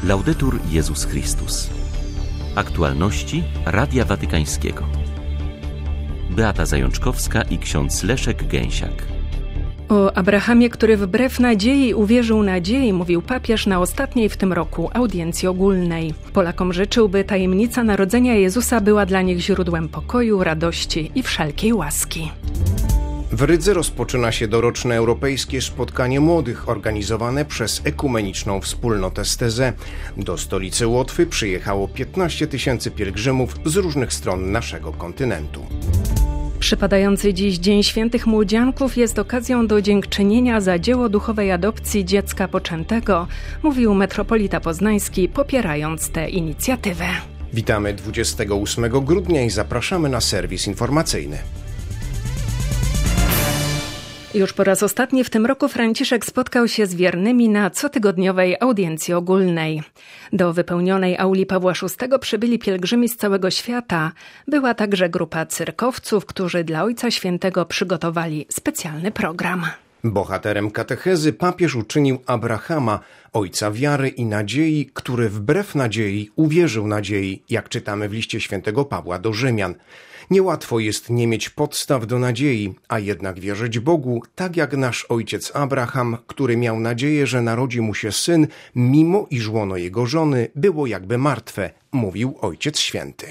Laudetur Jezus Chrystus. Aktualności Radia Watykańskiego. Beata Zajączkowska i ksiądz Leszek Gęsiak. O Abrahamie, który wbrew nadziei uwierzył nadziei, mówił papież na ostatniej w tym roku audiencji ogólnej. Polakom życzył, by tajemnica narodzenia Jezusa była dla nich źródłem pokoju, radości i wszelkiej łaski. W Rydze rozpoczyna się doroczne europejskie spotkanie młodych organizowane przez Ekumeniczną Wspólnotę z Teze. Do stolicy Łotwy przyjechało 15 000 pielgrzymów z różnych stron naszego kontynentu. Przypadający dziś Dzień Świętych Młodzianków jest okazją do dziękczynienia za dzieło duchowej adopcji dziecka poczętego, mówił metropolita poznański, popierając tę inicjatywę. Witamy 28 grudnia i zapraszamy na serwis informacyjny. Już po raz ostatni w tym roku Franciszek spotkał się z wiernymi na cotygodniowej audiencji ogólnej. Do wypełnionej auli Pawła VI przybyli pielgrzymi z całego świata. Była także grupa cyrkowców, którzy dla Ojca Świętego przygotowali specjalny program. Bohaterem katechezy papież uczynił Abrahama, ojca wiary i nadziei, który wbrew nadziei uwierzył nadziei, jak czytamy w liście świętego Pawła do Rzymian. Niełatwo jest nie mieć podstaw do nadziei, a jednak wierzyć Bogu, tak jak nasz ojciec Abraham, który miał nadzieję, że narodzi mu się syn, mimo iż łono jego żony było jakby martwe, mówił Ojciec Święty.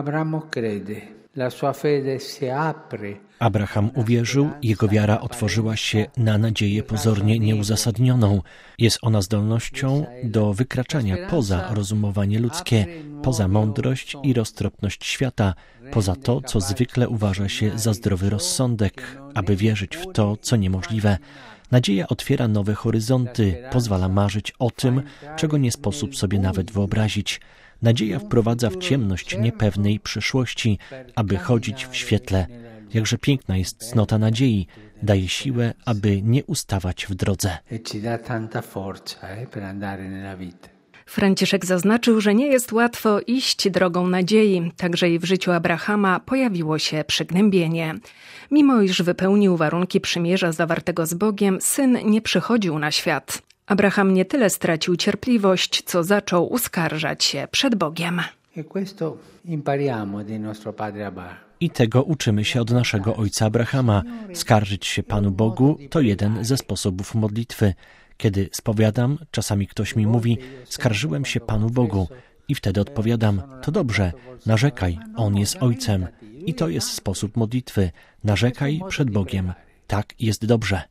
Abraham uwierzył, jego wiara otworzyła się na nadzieję pozornie nieuzasadnioną. Jest ona zdolnością do wykraczania poza rozumowanie ludzkie, poza mądrość i roztropność świata, poza to, co zwykle uważa się za zdrowy rozsądek, aby wierzyć w to, co niemożliwe. Nadzieja otwiera nowe horyzonty, pozwala marzyć o tym, czego nie sposób sobie nawet wyobrazić. Nadzieja wprowadza w ciemność niepewnej przyszłości, aby chodzić w świetle. Jakże piękna jest cnota nadziei, daje siłę, aby nie ustawać w drodze. Franciszek zaznaczył, że nie jest łatwo iść drogą nadziei. Także i w życiu Abrahama pojawiło się przygnębienie. Mimo iż wypełnił warunki przymierza zawartego z Bogiem, syn nie przychodził na świat. Abraham nie tyle stracił cierpliwość, co zaczął uskarżać się przed Bogiem. I tego uczymy się od naszego ojca Abrahama. Skarżyć się Panu Bogu to jeden ze sposobów modlitwy. Kiedy spowiadam, czasami ktoś mi mówi, skarżyłem się Panu Bogu. I wtedy odpowiadam, to dobrze, narzekaj, On jest Ojcem. I to jest sposób modlitwy. Narzekaj przed Bogiem. Tak jest dobrze.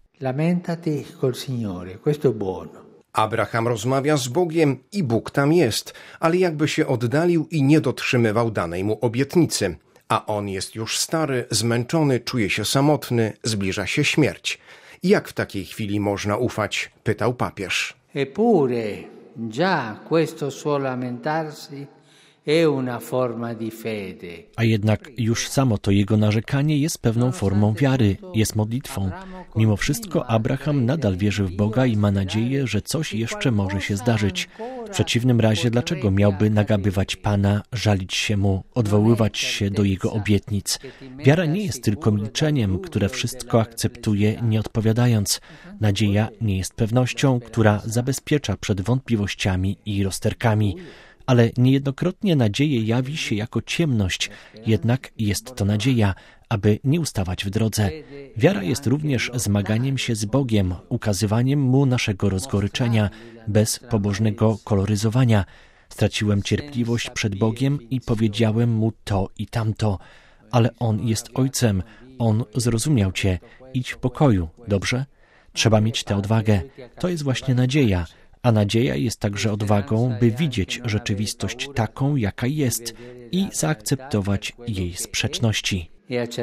Abraham rozmawia z Bogiem i Bóg tam jest, ale jakby się oddalił i nie dotrzymywał danej mu obietnicy. A on jest już stary, zmęczony, czuje się samotny, zbliża się śmierć. Jak w takiej chwili można ufać? Pytał papież. Eppure, già questo suo lamentarsi è una forma di fede. A jednak już samo to jego narzekanie jest pewną formą wiary, jest modlitwą. Mimo wszystko Abraham nadal wierzy w Boga i ma nadzieję, że coś jeszcze może się zdarzyć. W przeciwnym razie dlaczego miałby nagabywać Pana, żalić się Mu, odwoływać się do Jego obietnic? Wiara nie jest tylko milczeniem, które wszystko akceptuje, nie odpowiadając. Nadzieja nie jest pewnością, która zabezpiecza przed wątpliwościami i rozterkami. Ale niejednokrotnie nadzieja jawi się jako ciemność, jednak jest to nadzieja, aby nie ustawać w drodze. Wiara jest również zmaganiem się z Bogiem, ukazywaniem Mu naszego rozgoryczenia, bez pobożnego koloryzowania. Straciłem cierpliwość przed Bogiem i powiedziałem Mu to i tamto, ale On jest Ojcem, On zrozumiał Cię, idź w pokoju, dobrze? Trzeba mieć tę odwagę, to jest właśnie nadzieja. A nadzieja jest także odwagą, by widzieć rzeczywistość taką, jaka jest i zaakceptować jej sprzeczności.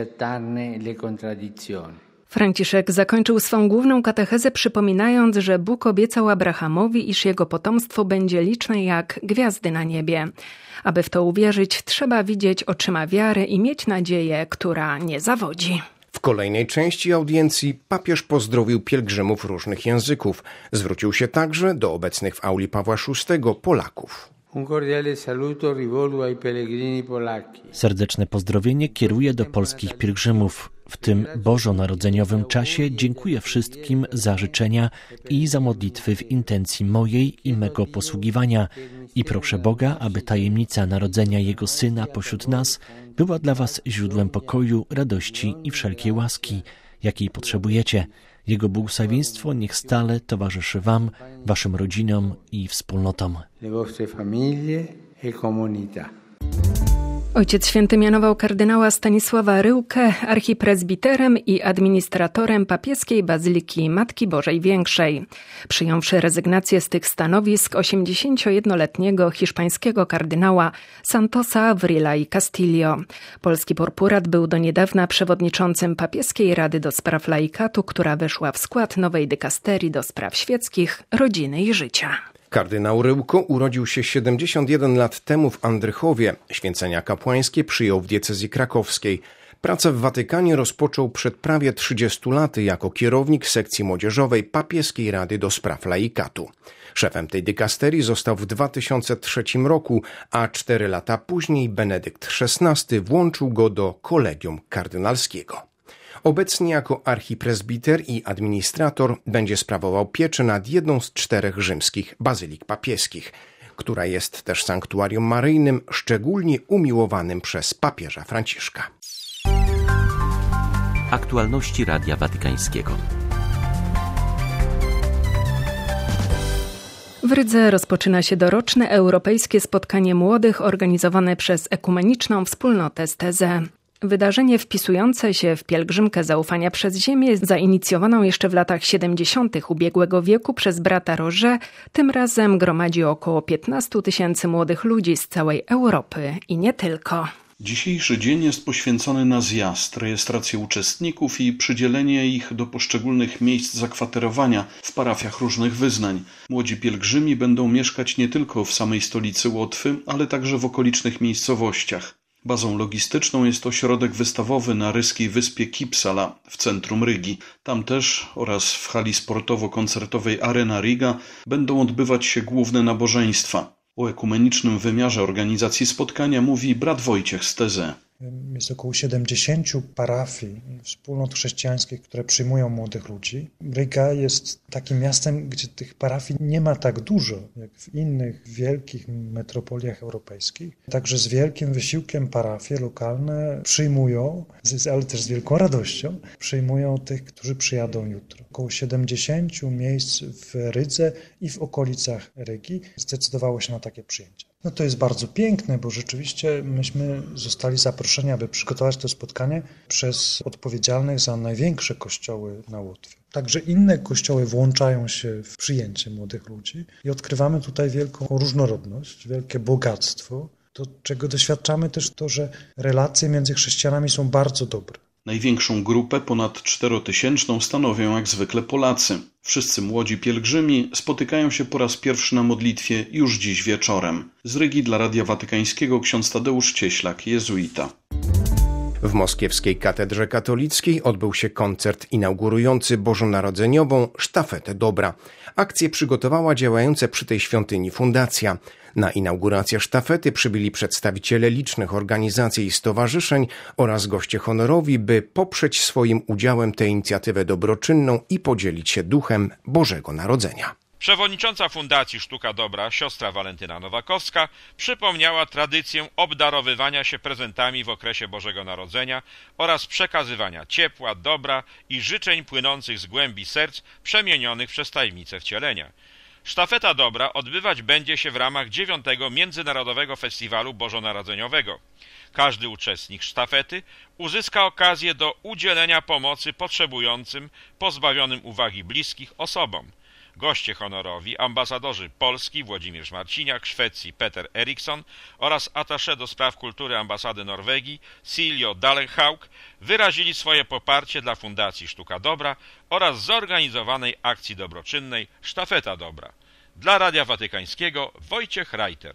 Franciszek zakończył swą główną katechezę przypominając, że Bóg obiecał Abrahamowi, iż jego potomstwo będzie liczne jak gwiazdy na niebie. Aby w to uwierzyć, trzeba widzieć oczyma wiary i mieć nadzieję, która nie zawodzi. W kolejnej części audiencji papież pozdrowił pielgrzymów różnych języków. Zwrócił się także do obecnych w auli Pawła VI Polaków. Serdeczne pozdrowienie kieruję do polskich pielgrzymów. W tym bożonarodzeniowym czasie dziękuję wszystkim za życzenia i za modlitwy w intencji mojej i mego posługiwania i proszę Boga, aby tajemnica narodzenia Jego Syna pośród nas była dla Was źródłem pokoju, radości i wszelkiej łaski, jakiej potrzebujecie. Jego błogosławieństwo niech stale towarzyszy Wam, Waszym rodzinom i wspólnotom. Ojciec Święty mianował kardynała Stanisława Ryłkę archipresbiterem i administratorem papieskiej Bazyliki Matki Bożej Większej. Przyjąwszy rezygnację z tych stanowisk 81-letniego hiszpańskiego kardynała Santosa Avrila y Castillo. Polski purpurat był do niedawna przewodniczącym Papieskiej Rady do Spraw Laikatu, która weszła w skład nowej dykasterii do spraw świeckich, rodziny i życia. Kardynał Ryłko urodził się 71 lat temu w Andrychowie. Święcenia kapłańskie przyjął w diecezji krakowskiej. Pracę w Watykanie rozpoczął przed prawie 30 laty jako kierownik sekcji młodzieżowej Papieskiej Rady do Spraw Laikatu. Szefem tej dykasterii został w 2003 roku, a 4 lata później Benedykt XVI włączył go do kolegium kardynalskiego. Obecnie jako archipresbiter i administrator będzie sprawował pieczę nad jedną z 4 rzymskich bazylik papieskich, która jest też sanktuarium maryjnym szczególnie umiłowanym przez papieża Franciszka. Aktualności Radia Watykańskiego. W Rydze rozpoczyna się doroczne europejskie spotkanie młodych organizowane przez Ekumeniczną Wspólnotę z Teze. Wydarzenie wpisujące się w pielgrzymkę zaufania przez ziemię, zainicjowaną jeszcze w latach 70. ubiegłego wieku przez brata Roger, tym razem gromadzi około 15 000 młodych ludzi z całej Europy i nie tylko. Dzisiejszy dzień jest poświęcony na zjazd, rejestrację uczestników i przydzielenie ich do poszczególnych miejsc zakwaterowania w parafiach różnych wyznań. Młodzi pielgrzymi będą mieszkać nie tylko w samej stolicy Łotwy, ale także w okolicznych miejscowościach. Bazą logistyczną jest ośrodek wystawowy na ryskiej wyspie Kipsala w centrum Rygi. Tam też oraz w hali sportowo-koncertowej Arena Riga będą odbywać się główne nabożeństwa. O ekumenicznym wymiarze organizacji spotkania mówi brat Wojciech z Teze. Jest około 70 parafii, wspólnot chrześcijańskich, które przyjmują młodych ludzi. Riga jest takim miastem, gdzie tych parafii nie ma tak dużo, jak w innych wielkich metropoliach europejskich. Także z wielkim wysiłkiem parafie lokalne przyjmują, ale też z wielką radością, przyjmują tych, którzy przyjadą jutro. Około 70 miejsc w Rydze i w okolicach Rygi zdecydowało się na takie przyjęcia. No to jest bardzo piękne, bo rzeczywiście myśmy zostali zaproszeni, aby przygotować to spotkanie przez odpowiedzialnych za największe kościoły na Łotwie. Także inne kościoły włączają się w przyjęcie młodych ludzi i odkrywamy tutaj wielką różnorodność, wielkie bogactwo. To, czego doświadczamy też to, że relacje między chrześcijanami są bardzo dobre. Największą grupę, ponad 4000, stanowią jak zwykle Polacy. Wszyscy młodzi pielgrzymi spotykają się po raz pierwszy na modlitwie już dziś wieczorem. Z Rygi dla Radia Watykańskiego ksiądz Tadeusz Cieślak, jezuita. W moskiewskiej katedrze katolickiej odbył się koncert inaugurujący bożonarodzeniową Sztafetę Dobra. Akcję przygotowała działająca przy tej świątyni fundacja. Na inaugurację sztafety przybyli przedstawiciele licznych organizacji i stowarzyszeń oraz goście honorowi, by poprzeć swoim udziałem tę inicjatywę dobroczynną i podzielić się duchem Bożego Narodzenia. Przewodnicząca Fundacji Sztuka Dobra, siostra Walentyna Nowakowska, przypomniała tradycję obdarowywania się prezentami w okresie Bożego Narodzenia oraz przekazywania ciepła, dobra i życzeń płynących z głębi serc przemienionych przez tajemnicę wcielenia. Sztafeta Dobra odbywać będzie się w ramach 9. Międzynarodowego Festiwalu Bożonarodzeniowego. Każdy uczestnik sztafety uzyska okazję do udzielenia pomocy potrzebującym, pozbawionym uwagi bliskich osobom. Goście honorowi, ambasadorzy Polski Włodzimierz Marciniak, Szwecji Peter Eriksson oraz attaché do spraw kultury ambasady Norwegii Siljo Dallenhaug wyrazili swoje poparcie dla Fundacji Sztuka Dobra oraz zorganizowanej akcji dobroczynnej Sztafeta Dobra. Dla Radia Watykańskiego Wojciech Reiter.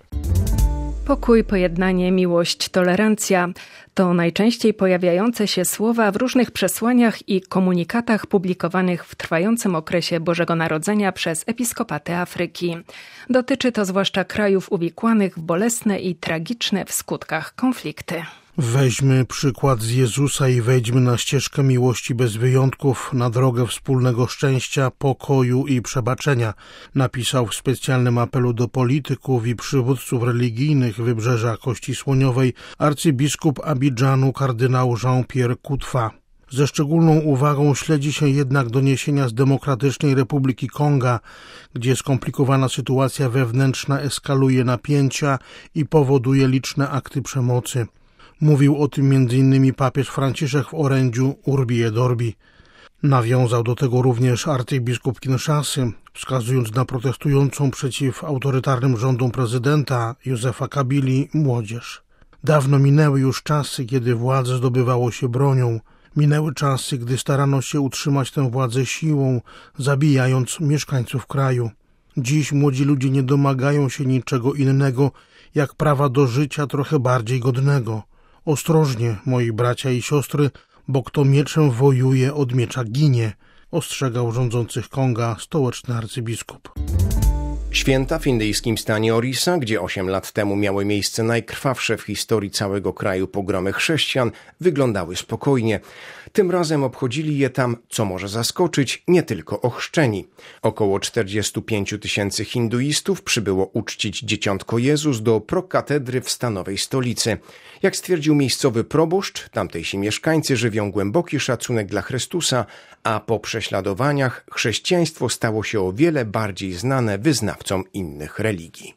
Pokój, pojednanie, miłość, tolerancja to najczęściej pojawiające się słowa w różnych przesłaniach i komunikatach publikowanych w trwającym okresie Bożego Narodzenia przez episkopaty Afryki. Dotyczy to zwłaszcza krajów uwikłanych w bolesne i tragiczne w skutkach konflikty. Weźmy przykład z Jezusa i wejdźmy na ścieżkę miłości bez wyjątków, na drogę wspólnego szczęścia, pokoju i przebaczenia, napisał w specjalnym apelu do polityków i przywódców religijnych Wybrzeża Kości Słoniowej arcybiskup Abidżanu kardynał Jean-Pierre Kutwa. Ze szczególną uwagą śledzi się jednak doniesienia z Demokratycznej Republiki Konga, gdzie skomplikowana sytuacja wewnętrzna eskaluje napięcia i powoduje liczne akty przemocy. Mówił o tym m.in. papież Franciszek w orędziu Urbi et Orbi. Nawiązał do tego również arcybiskup Kinshasy, wskazując na protestującą przeciw autorytarnym rządom prezydenta Józefa Kabili młodzież. Dawno minęły już czasy, kiedy władzę zdobywało się bronią. Minęły czasy, gdy starano się utrzymać tę władzę siłą, zabijając mieszkańców kraju. Dziś młodzi ludzie nie domagają się niczego innego, jak prawa do życia trochę bardziej godnego. Ostrożnie, moi bracia i siostry, bo kto mieczem wojuje, od miecza ginie, ostrzegał rządzących Konga stołeczny arcybiskup. Święta w indyjskim stanie Orissa, gdzie 8 lat temu miały miejsce najkrwawsze w historii całego kraju pogromy chrześcijan, wyglądały spokojnie. Tym razem obchodzili je tam, co może zaskoczyć, nie tylko ochrzczeni. Około 45 000 hinduistów przybyło uczcić Dzieciątko Jezus do prokatedry w stanowej stolicy. Jak stwierdził miejscowy proboszcz, tamtejsi mieszkańcy żywią głęboki szacunek dla Chrystusa, a po prześladowaniach chrześcijaństwo stało się o wiele bardziej znane wyznawcom innych religii.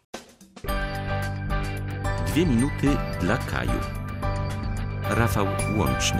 2 minuty dla Kaju. Rafał Łączny.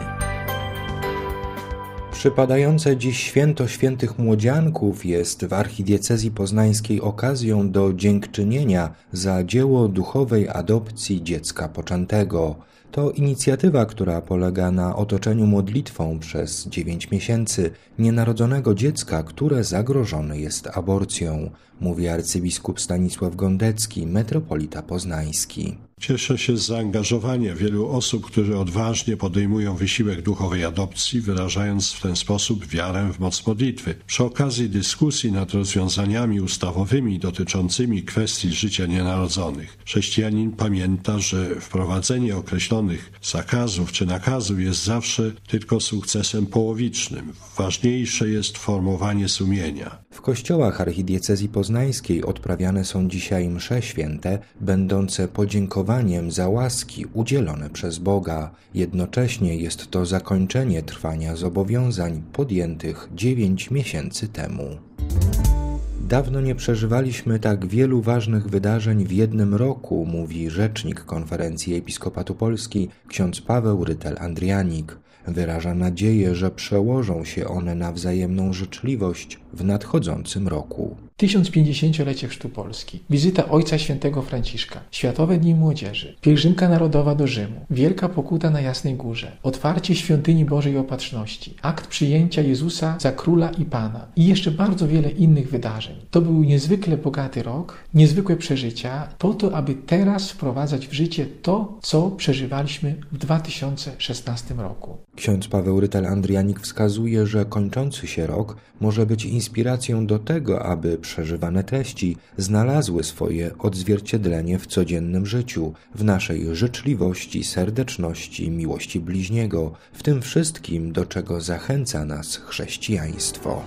Przypadające dziś święto świętych młodzianków jest w archidiecezji poznańskiej okazją do dziękczynienia za dzieło duchowej adopcji dziecka poczętego. To inicjatywa, która polega na otoczeniu modlitwą przez 9 miesięcy nienarodzonego dziecka, które zagrożone jest aborcją, mówi arcybiskup Stanisław Gondecki, metropolita poznański. Cieszę się z zaangażowania wielu osób, które odważnie podejmują wysiłek duchowej adopcji, wyrażając w ten sposób wiarę w moc modlitwy. Przy okazji dyskusji nad rozwiązaniami ustawowymi dotyczącymi kwestii życia nienarodzonych, chrześcijanin pamięta, że wprowadzenie określonych zakazów czy nakazów jest zawsze tylko sukcesem połowicznym. Ważniejsze jest formowanie sumienia. W kościołach archidiecezji poznańskiej odprawiane są dzisiaj msze święte, będące podziękowaniem za łaski udzielone przez Boga. Jednocześnie jest to zakończenie trwania zobowiązań podjętych 9 miesięcy temu. Dawno nie przeżywaliśmy tak wielu ważnych wydarzeń w jednym roku, mówi rzecznik Konferencji Episkopatu Polski, ksiądz Paweł Rytel-Andrianik. Wyraża nadzieję, że przełożą się one na wzajemną życzliwość w nadchodzącym roku. 1050-lecie Chrztu Polski, wizyta Ojca Świętego Franciszka, Światowe Dni Młodzieży, pielgrzymka narodowa do Rzymu, Wielka Pokuta na Jasnej Górze, otwarcie Świątyni Bożej Opatrzności, akt przyjęcia Jezusa za Króla i Pana i jeszcze bardzo wiele innych wydarzeń. To był niezwykle bogaty rok, niezwykłe przeżycia, po to, aby teraz wprowadzać w życie to, co przeżywaliśmy w 2016 roku. Ksiądz Paweł Rytel-Andrianik wskazuje, że kończący się rok może być inspiracją do tego, aby przeżywane treści znalazły swoje odzwierciedlenie w codziennym życiu, w naszej życzliwości, serdeczności, miłości bliźniego, w tym wszystkim, do czego zachęca nas chrześcijaństwo.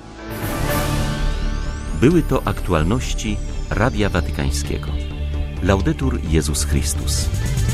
Były to aktualności Radia Watykańskiego. Laudetur Jezus Chrystus.